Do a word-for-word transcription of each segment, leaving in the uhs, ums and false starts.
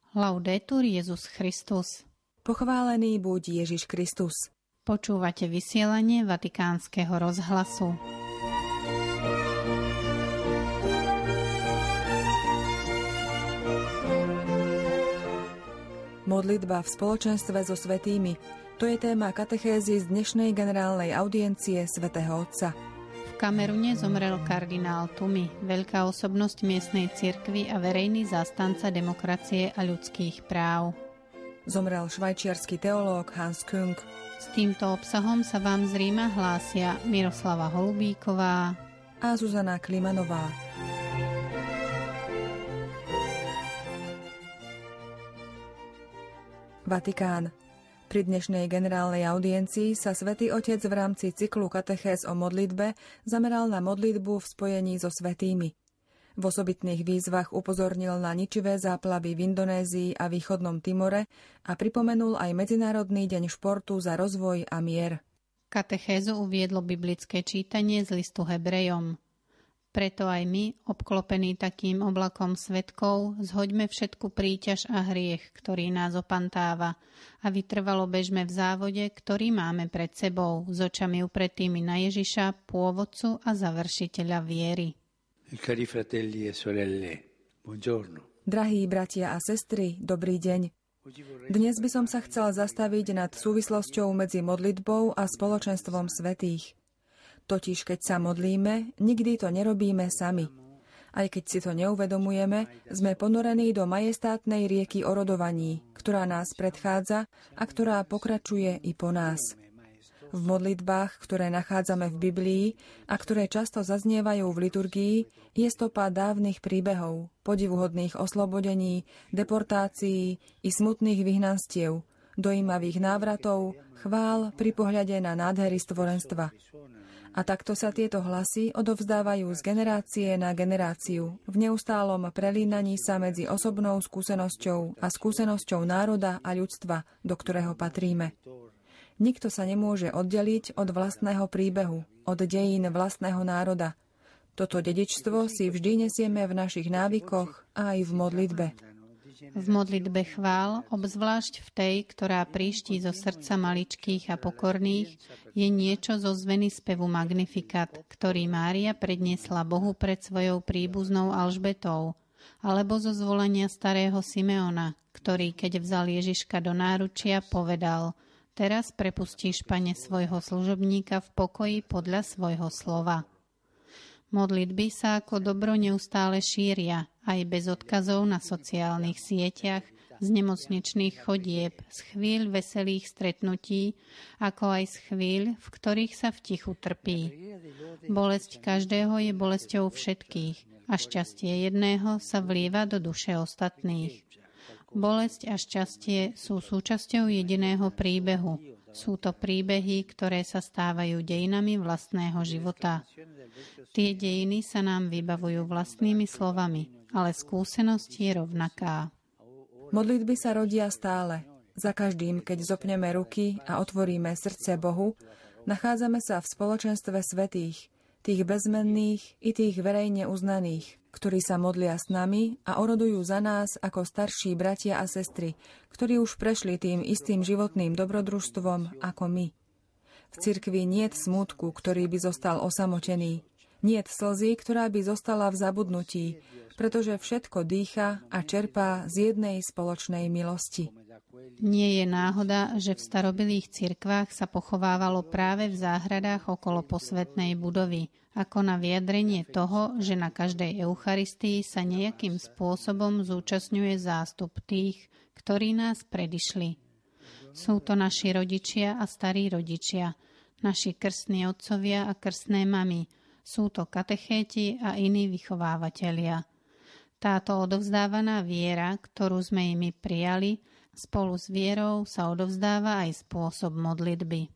Laudetur Jesus Christus. Pochválený buď Ježiš Kristus. Počúvate vysielanie Vatikánskeho rozhlasu. Modlitba v spoločenstve so svätými. To je téma katechézy z dnešnej generálnej audiencie svätého Otca. V Kamerune zomrel kardinál Tumi, veľká osobnosť miestnej cirkvi a verejný zástanca demokracie a ľudských práv. Zomrel švajčiarsky teológ Hans Küng. S týmto obsahom sa vám z Ríma hlásia Miroslava Holubíková a Zuzana Klimanová. Vatikán. Pri dnešnej generálnej audiencii sa Svätý Otec v rámci cyklu katechéz o modlitbe zameral na modlitbu v spojení so svätými. V osobitných výzvach upozornil na ničivé záplavy v Indonézii a východnom Timore a pripomenul aj Medzinárodný deň športu za rozvoj a mier. Katechézu uviedlo biblické čítanie z listu Hebrejom. Preto aj my, obklopení takým oblakom svedkov, zhoďme všetku príťaž a hriech, ktorý nás opantáva, a vytrvalo bežme v závode, ktorý máme pred sebou, s očami upretými na Ježiša, pôvodcu a završiteľa viery. Cari fratelli e sorelle, buongiorno. Drahí bratia a sestry, dobrý deň. Dnes by som sa chcel zastaviť nad súvislosťou medzi modlitbou a spoločenstvom svätých. Totiž, keď sa modlíme, nikdy to nerobíme sami. Aj keď si to neuvedomujeme, sme ponorení do majestátnej rieky orodovaní, ktorá nás predchádza a ktorá pokračuje i po nás. V modlitbách, ktoré nachádzame v Biblii a ktoré často zaznievajú v liturgii, je stopa dávnych príbehov, podivuhodných oslobodení, deportácií i smutných vyhnanstiev, dojímavých návratov, chvál pri pohľade na nádhery stvorenstva. A takto sa tieto hlasy odovzdávajú z generácie na generáciu, v neustálom prelínaní sa medzi osobnou skúsenosťou a skúsenosťou národa a ľudstva, do ktorého patríme. Nikto sa nemôže oddeliť od vlastného príbehu, od dejín vlastného národa. Toto dedičstvo si vždy nesieme v našich návykoch a aj v modlitbe. V modlitbe chvál, obzvlášť v tej, ktorá príští zo srdca maličkých a pokorných, je niečo zo zveny spevu Magnificat, ktorý Mária predniesla Bohu pred svojou príbuznou Alžbetou, alebo zo zvolania starého Simeona, ktorý, keď vzal Ježiška do náručia, povedal: Teraz prepustíš, Pane, svojho služobníka v pokoji podľa svojho slova. Modlitby sa ako dobro neustále šíria, aj bez odkazov na sociálnych sieťach, z nemocničných chodieb, z chvíľ veselých stretnutí, ako aj z chvíľ, v ktorých sa v tichu trpí. Bolesť každého je bolesťou všetkých a šťastie jedného sa vlieva do duše ostatných. Bolesť a šťastie sú súčasťou jediného príbehu. Sú to príbehy, ktoré sa stávajú dejinami vlastného života. Tie dejiny sa nám vybavujú vlastnými slovami, ale skúsenosť je rovnaká. Modlitby sa rodia stále. Za každým, keď zopneme ruky a otvoríme srdce Bohu, nachádzame sa v spoločenstve svätých, tých bezmenných i tých verejne uznaných, ktorí sa modlia s nami a orodujú za nás ako starší bratia a sestry, ktorí už prešli tým istým životným dobrodružstvom ako my. V cirkvi niet smútku, ktorý by zostal osamotený, niet slzy, ktorá by zostala v zabudnutí, pretože všetko dýcha a čerpá z jednej spoločnej milosti. Nie je náhoda, že v starobilých cirkvách sa pochovávalo práve v záhradách okolo posvätnej budovy, ako na vyjadrenie toho, že na každej Eucharistii sa nejakým spôsobom zúčastňuje zástup tých, ktorí nás predišli. Sú to naši rodičia a starí rodičia, naši krstní otcovia a krstné mamy, sú to katechéti a iní vychovávateľia. Táto odovzdávaná viera, ktorú sme imi prijali, spolu s vierou sa odovzdáva aj spôsob modlitby.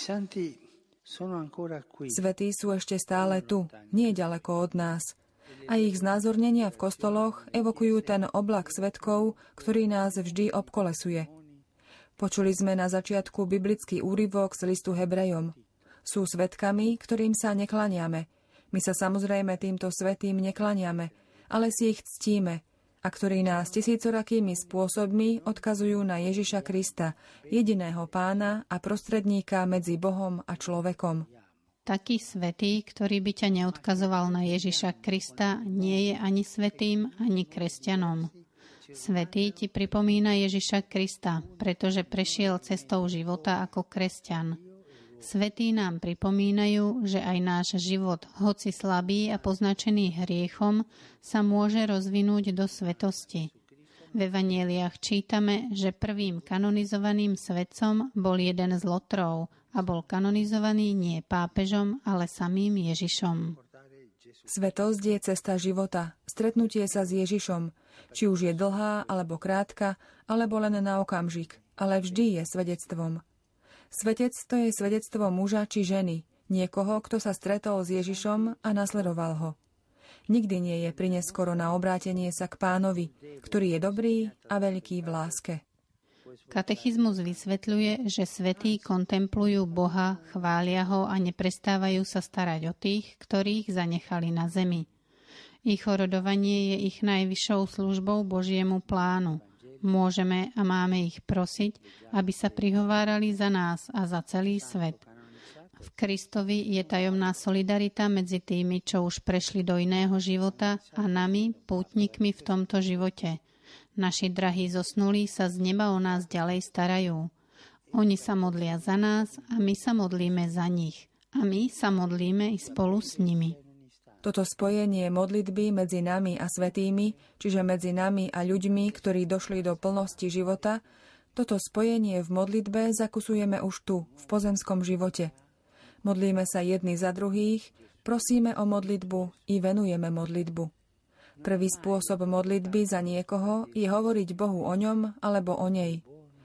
Svätí sú ešte stále tu, nie ďaleko od nás. A ich znázornenia v kostoloch evokujú ten oblak svedkov, ktorý nás vždy obkolesuje. Počuli sme na začiatku biblický úryvok z listu Hebrejom. Sú svedkami, ktorým sa neklaniame. My sa samozrejme týmto svätým neklaniame, ale si ich ctíme. a ktorí nás tisícorakými spôsobmi odkazujú na Ježiša Krista, jediného Pána a prostredníka medzi Bohom a človekom. Taký svätý, ktorý by ťa neodkazoval na Ježiša Krista, nie je ani svätým, ani kresťanom. Svätý ti pripomína Ježiša Krista, pretože prešiel cestou života ako kresťan. Svätí nám pripomínajú, že aj náš život, hoci slabý a poznačený hriechom, sa môže rozvinúť do svetosti. V evanjeliách čítame, že prvým kanonizovaným svätcom bol jeden z lotrov a bol kanonizovaný nie pápežom, ale samým Ježišom. Svetosť je cesta života, stretnutie sa s Ježišom, či už je dlhá alebo krátka, alebo len na okamžik, ale vždy je svedectvom. Svetec to je svedectvo muža či ženy, niekoho, kto sa stretol s Ježišom a nasledoval ho. Nikdy nie je prineskoro na obrátenie sa k Pánovi, ktorý je dobrý a veľký v láske. Katechizmus vysvetľuje, že svätí kontemplujú Boha, chvália ho a neprestávajú sa starať o tých, ktorých zanechali na zemi. Ich orodovanie je ich najvyššou službou Božiemu plánu. Môžeme a máme ich prosiť, aby sa prihovárali za nás a za celý svet. V Kristovi je tajomná solidarita medzi tými, čo už prešli do iného života, a nami, pútnikmi v tomto živote. Naši drahí zosnulí sa z neba o nás ďalej starajú. Oni sa modlia za nás a my sa modlíme za nich. A my sa modlíme i spolu s nimi. Toto spojenie modlitby medzi nami a svätými, čiže medzi nami a ľuďmi, ktorí došli do plnosti života, toto spojenie v modlitbe zakusujeme už tu, v pozemskom živote. Modlíme sa jedni za druhých, prosíme o modlitbu i venujeme modlitbu. Prvý spôsob modlitby za niekoho je hovoriť Bohu o ňom alebo o nej.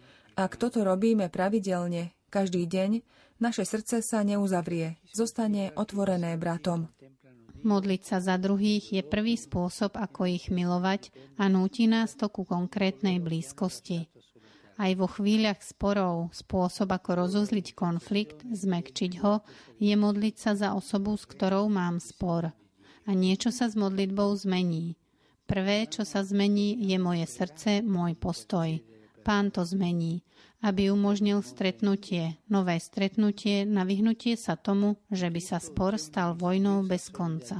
Ak toto robíme pravidelne, každý deň, naše srdce sa neuzavrie, zostane otvorené bratom. Modliť sa za druhých je prvý spôsob, ako ich milovať, a núti nás to ku konkrétnej blízkosti. Aj vo chvíľach sporov spôsob, ako rozuzliť konflikt, zmäkčiť ho, je modliť sa za osobu, s ktorou mám spor. A niečo sa s modlitbou zmení. Prvé, čo sa zmení, je moje srdce, môj postoj. Pán to zmení, aby umožnil stretnutie, nové stretnutie na vyhnutie sa tomu, že by sa spor stal vojnou bez konca.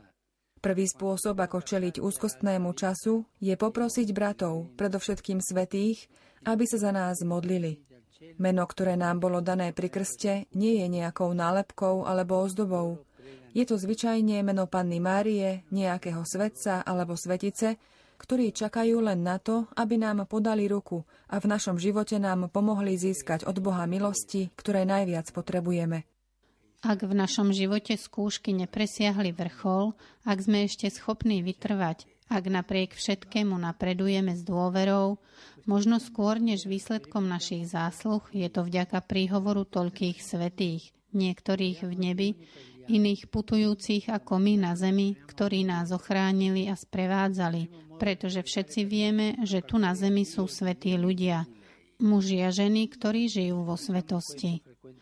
Prvý spôsob, ako čeliť úzkostnému času, je poprosiť bratov, predovšetkým svätých, aby sa za nás modlili. Meno, ktoré nám bolo dané pri krste, nie je nejakou nálepkou alebo ozdobou. Je to zvyčajne meno Panny Márie, nejakého svätca alebo svetice, ktorí čakajú len na to, aby nám podali ruku a v našom živote nám pomohli získať od Boha milosti, ktoré najviac potrebujeme. Ak v našom živote skúšky nepresiahli vrchol, ak sme ešte schopní vytrvať, ak napriek všetkému napredujeme s dôverou, možno skôr než výsledkom našich zásluh, je to vďaka príhovoru toľkých svätých, niektorých v nebi, iných putujúcich ako my na zemi, ktorí nás ochránili a sprevádzali, pretože všetci vieme, že tu na zemi sú svätí ľudia, muži a ženy, ktorí žijú vo svetosti.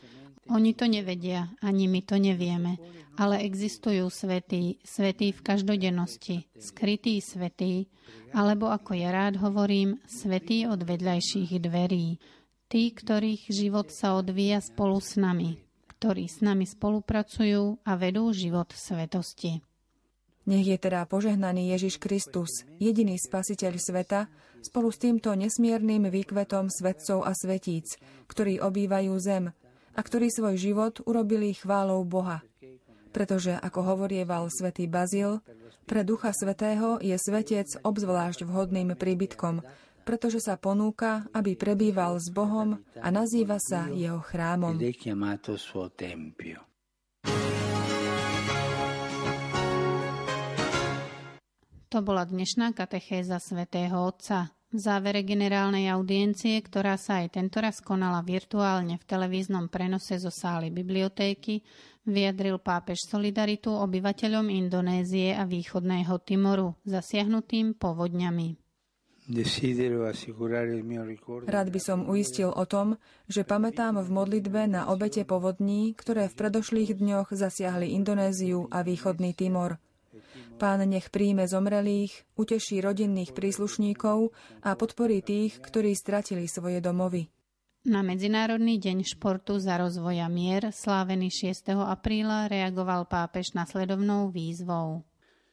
Oni to nevedia, ani my to nevieme, ale existujú svätí, svätí v každodennosti, skrytí svätí, alebo ako ja rád hovorím, svätí od vedľajších dverí, tí, ktorých život sa odvíja spolu s nami, ktorí s nami spolupracujú a vedú život svetosti. Nech je teda požehnaný Ježiš Kristus, jediný spasiteľ sveta, spolu s týmto nesmiernym výkvetom svetcov a svetíc, ktorí obývajú zem a ktorí svoj život urobili chválou Boha. Pretože, ako hovorieval svätý Bazil, pre Ducha Svätého je svetec obzvlášť vhodným príbytkom, pretože sa ponúka, aby prebýval s Bohom a nazýva sa jeho chrámom. To bola dnešná katechéza svätého Otca. V závere generálnej audiencie, ktorá sa aj tentoraz konala virtuálne v televíznom prenose zo sály bibliotéky, vyjadril pápež solidaritu obyvateľom Indonézie a východného Timoru, zasiahnutým povodňami. Rád by som uistil o tom, že pamätám v modlitbe na obete povodní, ktoré v predošlých dňoch zasiahli Indonéziu a východný Timor. Pán nech príjme zomrelých, uteší rodinných príslušníkov a podporí tých, ktorí stratili svoje domovy. Na Medzinárodný deň športu za rozvoj a mier, slávený šiesteho apríla, reagoval pápež nasledovnou výzvou.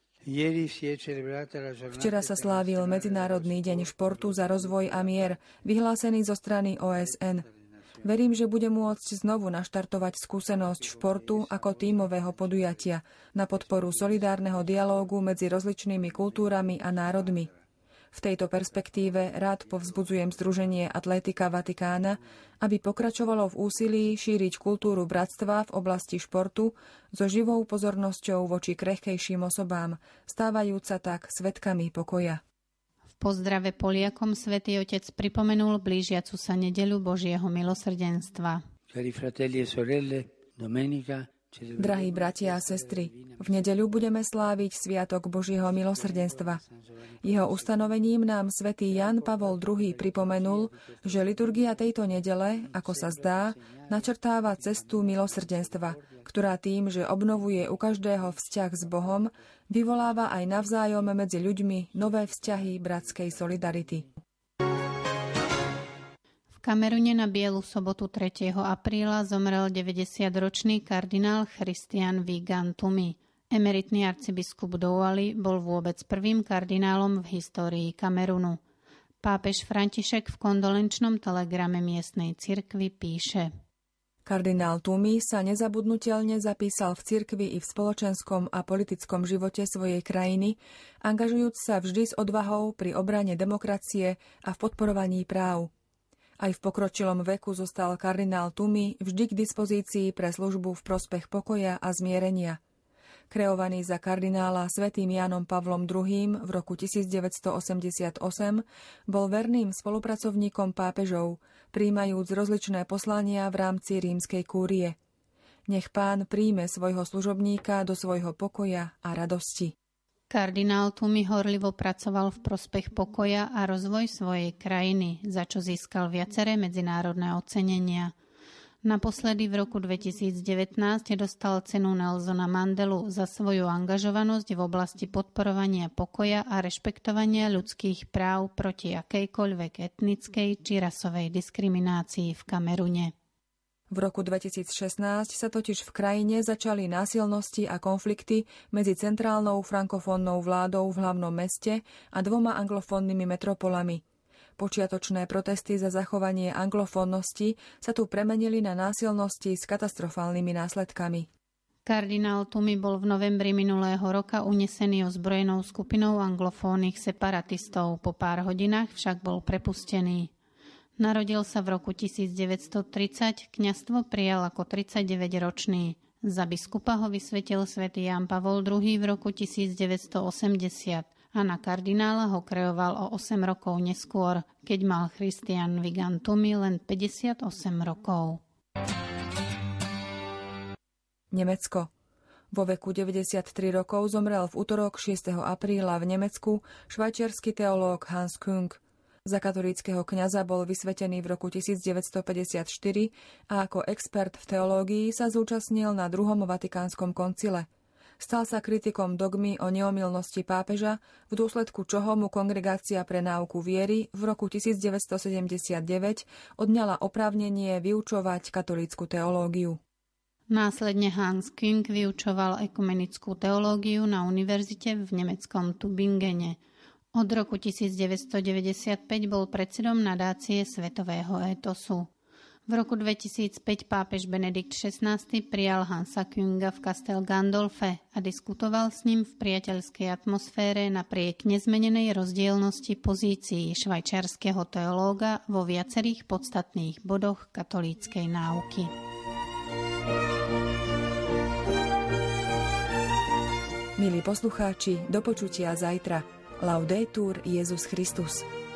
Včera sa slávil Medzinárodný deň športu za rozvoj a mier, vyhlásený zo strany ó es en. Verím, že bude môcť znovu naštartovať skúsenosť športu ako tímového podujatia na podporu solidárneho dialógu medzi rozličnými kultúrami a národmi. V tejto perspektíve rád povzbudzujem Združenie Atlétika Vatikána, aby pokračovalo v úsilí šíriť kultúru bratstva v oblasti športu so živou pozornosťou voči krehkejším osobám, stávajúca tak svedkami pokoja. V pozdrave Poliakom Svätý Otec pripomenul blížiacu sa nedeľu Božieho milosrdenstva. Drahí bratia a sestry, v nedeľu budeme sláviť Sviatok Božieho milosrdenstva. Jeho ustanovením nám svätý Ján Pavol druhý. pripomenul, že liturgia tejto nedele, ako sa zdá, načrtáva cestu milosrdenstva, ktorá tým, že obnovuje u každého vzťah s Bohom, vyvoláva aj navzájom medzi ľuďmi nové vzťahy bratskej solidarity. V Kamerune na Bielu sobotu tretieho apríla zomrel deväťdesiatročný kardinál Christian Vigan Tumi. Emeritný arcibiskup Douali bol vôbec prvým kardinálom v histórii Kamerunu. Pápež František v kondolenčnom telegrame miestnej cirkvi píše: Kardinál Tumi sa nezabudnutelne zapísal v cirkvi i v spoločenskom a politickom živote svojej krajiny, angažujúc sa vždy s odvahou pri obrane demokracie a v podporovaní práv. Aj v pokročilom veku zostal kardinál Tumi vždy k dispozícii pre službu v prospech pokoja a zmierenia. Kreovaný za kardinála svätým Jánom Pavlom druhým. v roku tisícdeväťstoosemdesiatosem, bol verným spolupracovníkom pápežov, prijímajúc rozličné poslania v rámci rímskej kúrie. Nech Pán príjme svojho služobníka do svojho pokoja a radosti. Kardinál Tumi horlivo pracoval v prospech pokoja a rozvoj svojej krajiny, za čo získal viaceré medzinárodné ocenenia. Naposledy v roku dvetisícdevätnásť dostal cenu Nelsona Mandelu za svoju angažovanosť v oblasti podporovania pokoja a rešpektovania ľudských práv proti akejkoľvek etnickej či rasovej diskriminácii v Kamerune. V roku dvetisícšestnásť sa totiž v krajine začali násilnosti a konflikty medzi centrálnou frankofónnou vládou v hlavnom meste a dvoma anglofónnymi metropolami. Počiatočné protesty za zachovanie anglofónnosti sa tu premenili na násilnosti s katastrofálnymi následkami. Kardinál Tumi bol v novembri minulého roka unesený ozbrojenou skupinou anglofónnych separatistov, po pár hodinách však bol prepustený. Narodil sa v roku tisícdeväťstotridsať, kňazstvo prijal ako tridsaťdeväťročný. Za biskupa ho vysvetil svätý Ján Pavol druhý. v roku tisícdeväťstoosemdesiat a na kardinála ho kreoval o osem rokov neskôr, keď mal Christian Vigan Tumi len päťdesiatosem rokov. Nemecko. Vo veku deväťdesiattri rokov zomrel v utorok šiesteho apríla v Nemecku švajčiarsky teológ Hans Küng. Za katolíckeho kňaza bol vysvetený v roku tisícdeväťstopäťdesiatštyri a ako expert v teológii sa zúčastnil na druhom vatikánskom koncile. Stal sa kritikom dogmy o neomylnosti pápeža, v dôsledku čoho mu Kongregácia pre náuku viery v roku tisícdeväťstosedemdesiatdeväť odňala oprávnenie vyučovať katolícku teológiu. Následne Hans Küng vyučoval ekumenickú teológiu na univerzite v nemeckom Tübingene. Od roku tisícdeväťstodeväťdesiatpäť bol predsedom nadácie Svetového étosu. V roku dvetisícpäť pápež Benedikt šestnásty prijal Hansa Künga v Castel Gandolfe a diskutoval s ním v priateľskej atmosfére napriek nezmenenej rozdielnosti pozícií švajčiarskeho teológa vo viacerých podstatných bodoch katolíckej náuky. Milí poslucháči, do počutia zajtra. Laudetur Jesus Christus.